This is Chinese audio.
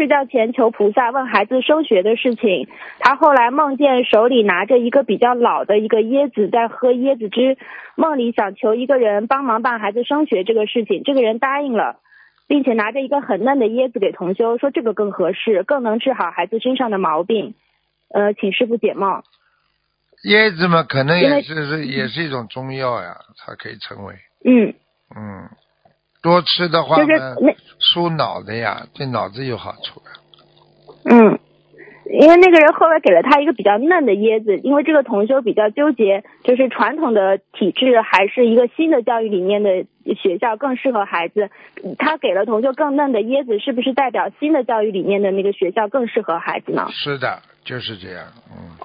睡觉前求菩萨问孩子升学的事情，他后来梦见手里拿着一个比较老的一个椰子在喝椰子汁，梦里想求一个人帮忙办孩子升学这个事情，这个人答应了，并且拿着一个很嫩的椰子给同修，说这个更合适，更能治好孩子身上的毛病，请师父解梦。 椰子嘛，可能也是一种中药呀，它可以成为。多吃的话呢，舒脑的呀，对脑子有好处呀。 因为那个人后来给了他一个比较嫩的椰子，因为这个同修比较纠结，就是传统的体制还是一个新的教育理念的学校更适合孩子，他给了同修更嫩的椰子，是不是代表新的教育理念的那个学校更适合孩子呢？ 是的，就是这样。